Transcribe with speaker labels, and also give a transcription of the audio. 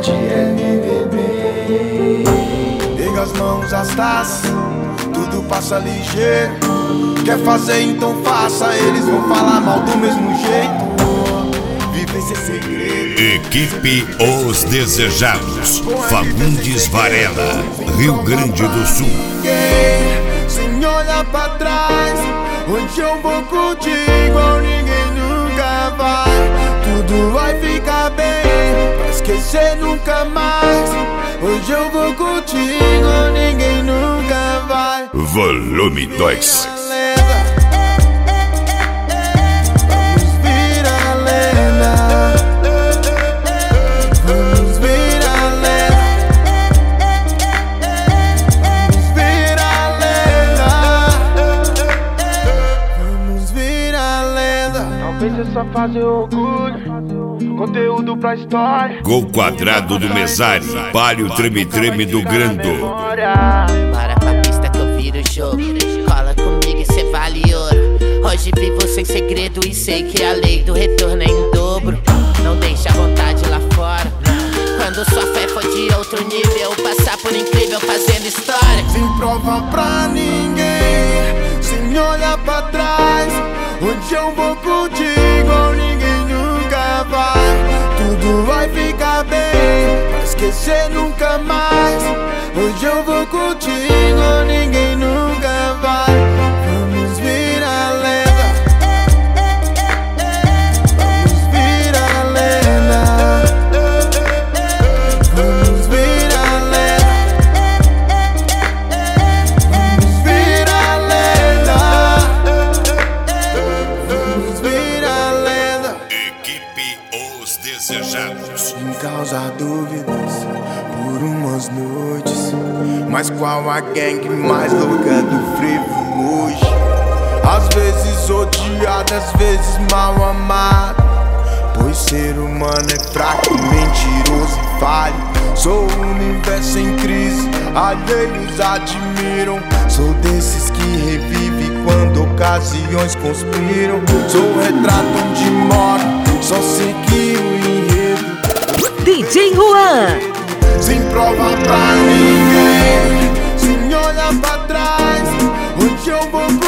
Speaker 1: pode é me beber. Pega as mãos, as taças, tudo passa ligeiro. Quer fazer, então faça, eles vão falar mal do mesmo jeito. Vive esse segredo.
Speaker 2: Equipe Os Desejados, Fagundes Varela, Rio Grande do Sul.
Speaker 1: Sem olhar pra trás, onde eu vou curtir igual ninguém nunca vai. Tudo vai ficar bem, pra esquecer nunca mais. Hoje eu vou curtir igual ninguém nunca vai.
Speaker 2: Volume 2.
Speaker 1: Só fazer orgulho, conteúdo pra história.
Speaker 2: Gol quadrado do mesário, palio treme-treme do Grando.
Speaker 3: Bora pra pista que eu viro o jogo. Cola comigo e cê vale ouro. Hoje vivo sem segredo e sei que a lei do retorno é em dobro. Não deixa a vontade lá fora. Quando sua fé for de outro nível, passar por incrível fazendo história.
Speaker 1: Sem prova pra ninguém, sem olhar pra trás. Onde eu vou curtir igual ninguém nunca vai. Tudo vai ficar bem, pra esquecer nunca mais. Hoje eu vou curtir igual ninguém nunca vai. Vamos virar lenda, vamos virar lenda, vamos virar lenda, vamos virar lenda, vamos virar lenda.
Speaker 2: Equipe Os Desejados.
Speaker 1: Em causar dúvidas por umas noites, mas qual a gangue mais louca do frevo hoje? Às vezes odiado, às vezes mal amado, pois ser humano é fraco, mentiroso e falho. Sou o universo em crise, alheios admiram. Sou desses que revive quando ocasiões conspiram. Sou o retrato onde moro, só segui o enredo.
Speaker 4: DJ Juan.
Speaker 1: Sem prova pra ninguém, sem olhar pra trás. Onde eu vou